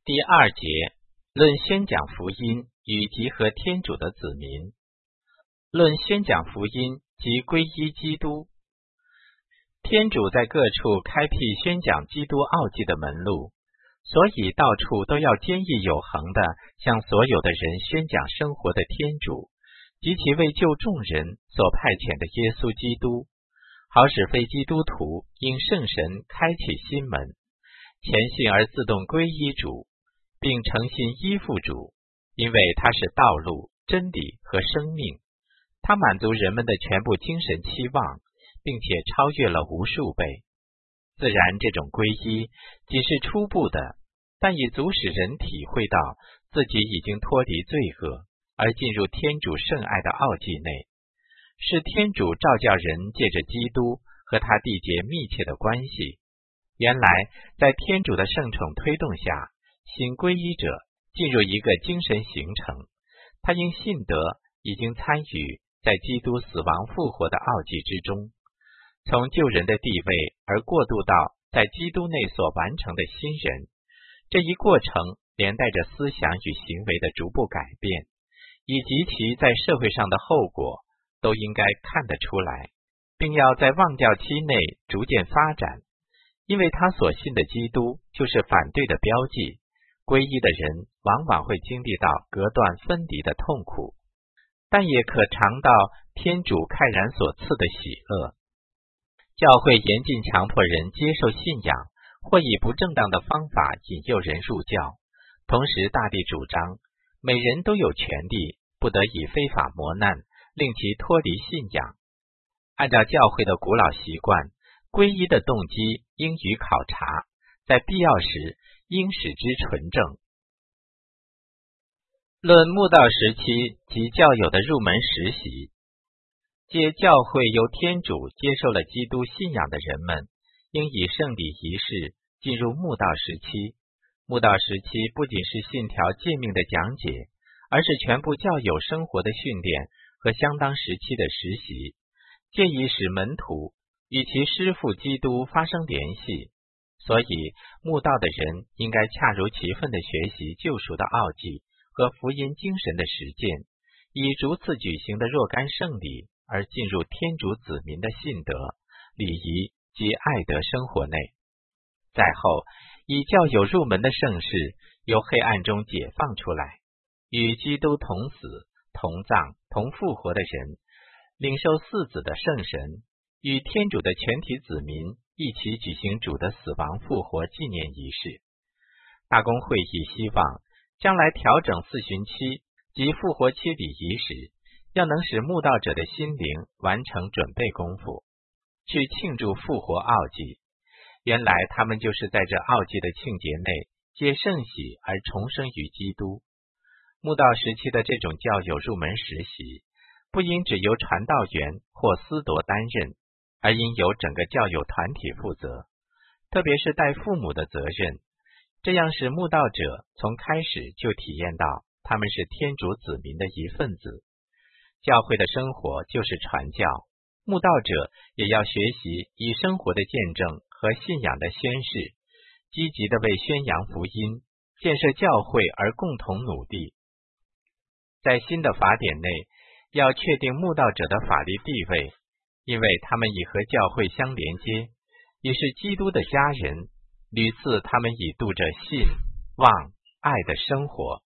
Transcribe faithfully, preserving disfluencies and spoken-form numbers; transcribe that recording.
第二节，论宣讲福音与集合天主的子民。论宣讲福音及皈依基督。天主在各处开辟宣讲基督奥迹的门路，所以到处都要坚毅有恒地向所有的人宣讲生活的天主及其为救众人所派遣的耶稣基督，好使非基督徒因圣神开启心门，虔信而自动皈依主，并诚心依附主，因为他是道路、真理和生命，他满足人们的全部精神期望，并且超越了无数倍。自然这种皈依即是初步的，但已足使人体会到自己已经脱离罪恶，而进入天主圣爱的奥迹内，是天主召叫人借着基督和他缔结密切的关系。原来在天主的圣宠推动下，新皈依者进入一个精神形成，他因信德已经参与在基督死亡复活的奥迹之中，从救人的地位而过渡到在基督内所完成的新人。这一过程连带着思想与行为的逐步改变，以及其在社会上的后果都应该看得出来，并要在望教期内逐渐发展，因为他所信的基督就是反对的标记。皈依的人往往会经历到隔断分离的痛苦，但也可尝到天主慨然所赐的喜乐。教会严禁强迫人接受信仰，或以不正当的方法引诱人入教，同时大力主张每人都有权利，不得以非法磨难令其脱离信仰。按照教会的古老习惯，皈依的动机应予考察，在必要时应使之纯正。论慕道时期及教友的入门实习。借教会由天主接受了基督信仰的人们，应以圣礼仪式进入慕道时期。慕道时期不仅是信条诫命的讲解，而是全部教友生活的训练和相当时期的实习，借以使门徒与其师父基督发生联系。所以慕道的人应该恰如其分地学习救赎的奥迹和福音精神的实践，以逐次举行的若干圣礼而进入天主子民的信德、礼仪及爱德生活内。再后以教友入门的圣事由黑暗中解放出来，与基督同死、同葬、同复活的人，领受四子的圣神，与天主的全体子民一起举行主的死亡复活纪念仪式。大公会议希望将来调整四旬期及复活期礼仪时，要能使慕道者的心灵完成准备功夫，去庆祝复活奥迹。原来他们就是在这奥迹的庆节内借圣喜而重生于基督。慕道时期的这种教友入门实习，不应只由传道员或司铎担任，而应由整个教友团体负责，特别是带父母的责任，这样使慕道者从开始就体验到他们是天主子民的一份子。教会的生活就是传教，慕道者也要学习以生活的见证和信仰的宣示，积极地为宣扬福音、建设教会而共同努力。在新的法典内，要确定慕道者的法律地位，因为他们已和教会相连接，已是基督的家人，屡次他们已度着信、望、爱的生活。